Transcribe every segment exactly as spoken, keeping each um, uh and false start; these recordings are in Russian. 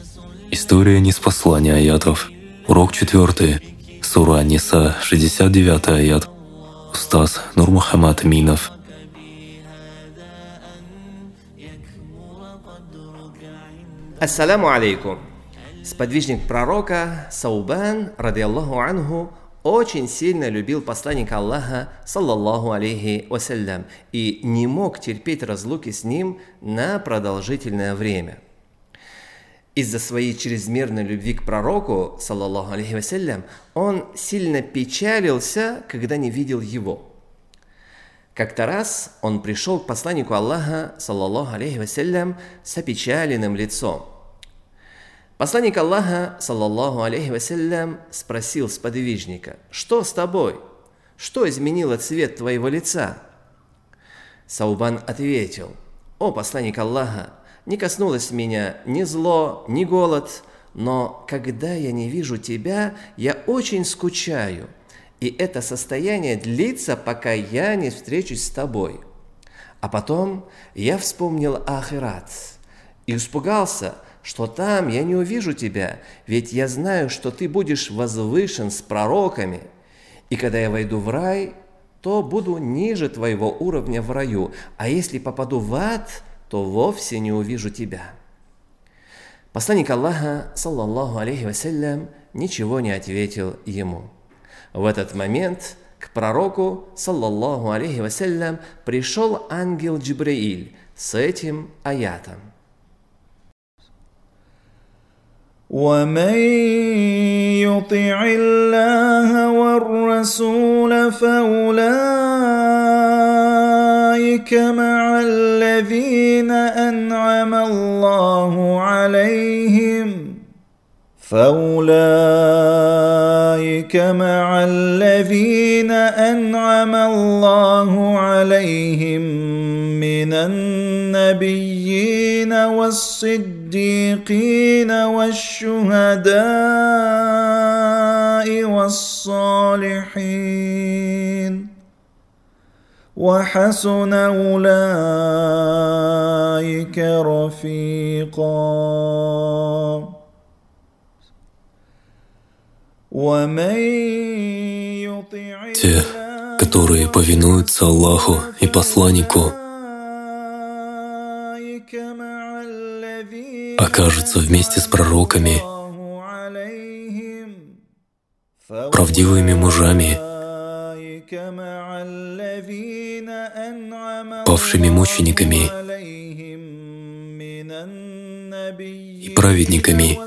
История ниспослания аятов. Урок четвертый. Сура Ан-Ниса, шестьдесят девятый аят. Устаз Нурмухаммад Минов. Ассаляму алейкум. Сподвижник пророка Саубан, ради Аллаху анху, очень сильно любил посланника Аллаха, саллаллаху алейхи вассалям, и не мог терпеть разлуки с ним на продолжительное время. Из-за своей чрезмерной любви к пророку, саллаллаху алейхи вассалям, он сильно печалился, когда не видел его. Как-то раз он пришел к посланнику Аллаха, саллаллаху алейхи вассалям, с опечаленным лицом. Посланник Аллаха, саллаллаху алейхи вассалям, спросил сподвижника: «Что с тобой? Что изменило цвет твоего лица?» Саубан ответил: «О посланник Аллаха, не коснулось меня ни зло, ни голод, но когда я не вижу тебя, я очень скучаю, и это состояние длится, пока я не встречусь с тобой. А потом я вспомнил ахират и испугался, что там я не увижу тебя, ведь я знаю, что ты будешь возвышен с пророками, и когда я войду в рай, то буду ниже твоего уровня в раю, а если попаду в ад, то вовсе не увижу тебя». Посланник Аллаха, саллаллаху алейхи вассалям, ничего не ответил ему. В этот момент к пророку, саллаллаху алейхи вассалям, пришел ангел Джибраиль с этим аятом. ومن يطع الله والرسول فأولئك مع الذين أنعم الله عليهم فأولئك مع الذين أنعم الله عليهم من النبيين والصديقين والشهداء والصالحين وحسن أولئك رفيقا. Те, которые повинуются Аллаху и посланнику, окажутся вместе с пророками, правдивыми мужами, павшими мучениками и праведниками,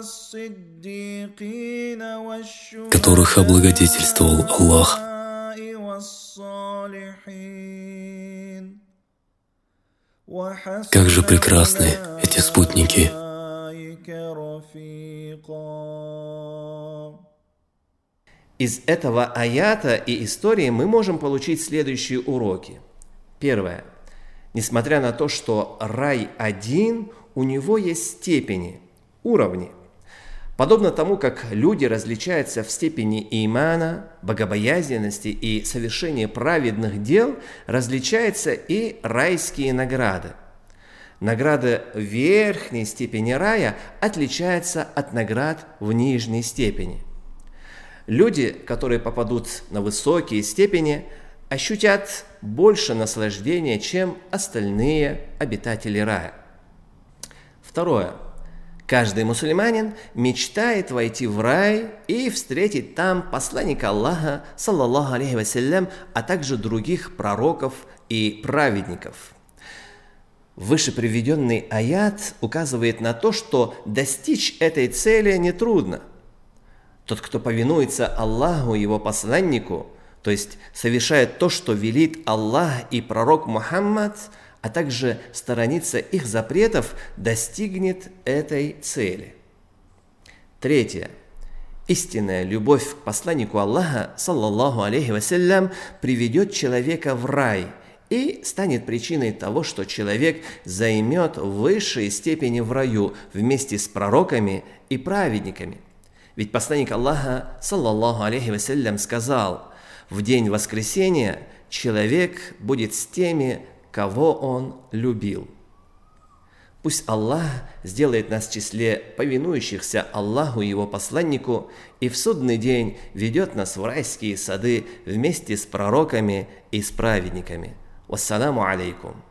которых облагодетельствовал Аллах. Как же прекрасны эти спутники! Из этого аята и истории мы можем получить следующие уроки. Первое. Несмотря на то, что рай один, у него есть степени, уровни. Подобно тому, как люди различаются в степени имана, богобоязненности и совершения праведных дел, различаются и райские награды. Награда в верхней степени рая отличается от наград в нижней степени. Люди, которые попадут на высокие степени, ощутят больше наслаждения, чем остальные обитатели рая. Второе. Каждый мусульманин мечтает войти в рай и встретить там посланника Аллаха, саллаллаху алейхи вассалям, а также других пророков и праведников. Выше приведенный аят указывает на то, что достичь этой цели нетрудно. Тот, кто повинуется Аллаху и его посланнику, то есть совершает то, что велит Аллах и пророк Мухаммад, а также сторонится их запретов, достигнет этой цели. Третье. Истинная любовь к посланнику Аллаха, саллаллаху алейхи вассалям, приведет человека в рай и станет причиной того, что человек займет высшие степени в раю вместе с пророками и праведниками. Ведь посланник Аллаха, саллаллаху алейхи вассалям, сказал: в день воскресения человек будет с теми, кого он любил. Пусть Аллах сделает нас в числе повинующихся Аллаху и Его посланнику и в судный день ведет нас в райские сады вместе с пророками и с праведниками. Вассаламу алейкум.